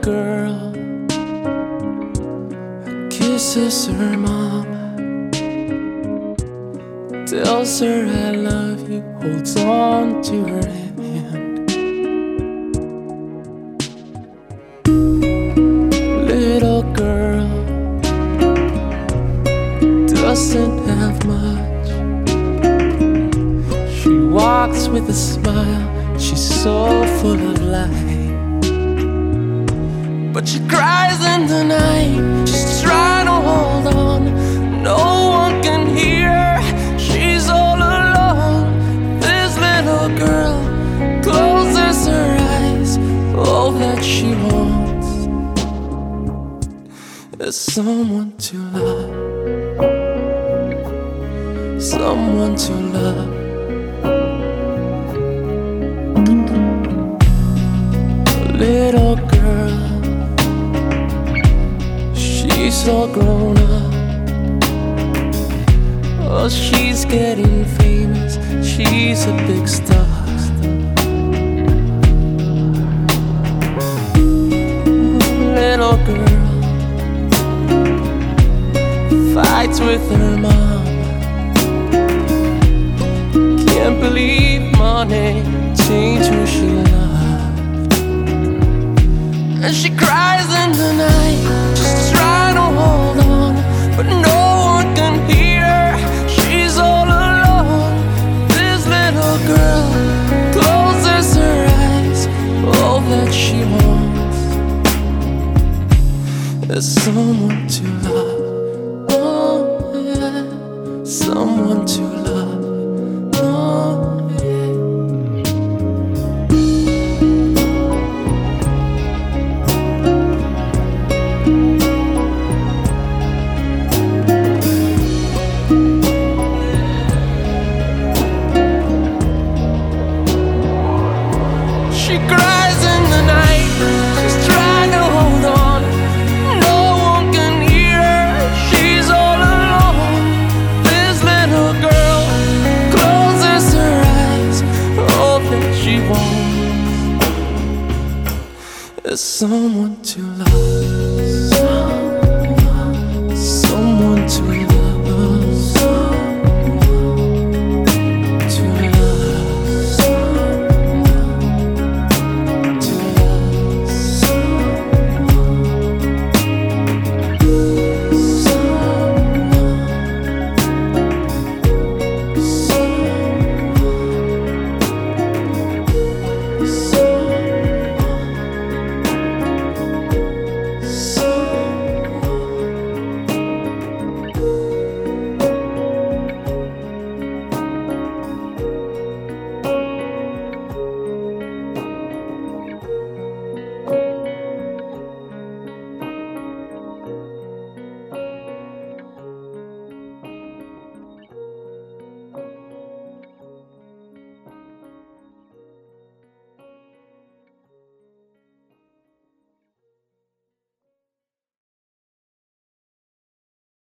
girl kisses her mom, tells her I love you, holds on to her hand. Little girl doesn't have much. She walks with a smile, she's so full of life. But she cries in the night, she's trying to hold on. No one can hear her, she's all alone. This little girl closes her eyes. All that she wants is someone to love, someone to love. Little girl, she's all grown up. Oh, she's getting famous, she's a big star. Little girl fights with her mom. Can't believe money changed who she loved. And she cries in the night, just trying to hold on, but no one can hear her, she's all alone. This little girl closes her eyes. All that she wants is someone to love. Oh yeah, someone to love. Oh yeah. She cries in the night, she's trying to hold on. No one can hear her, she's all alone. This little girl closes her eyes. All that she wants is someone